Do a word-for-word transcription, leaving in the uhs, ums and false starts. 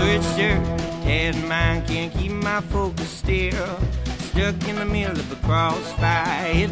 sweatshirt, tattered mind can't keep my focus still. Stuck in the middle of a crossfire. If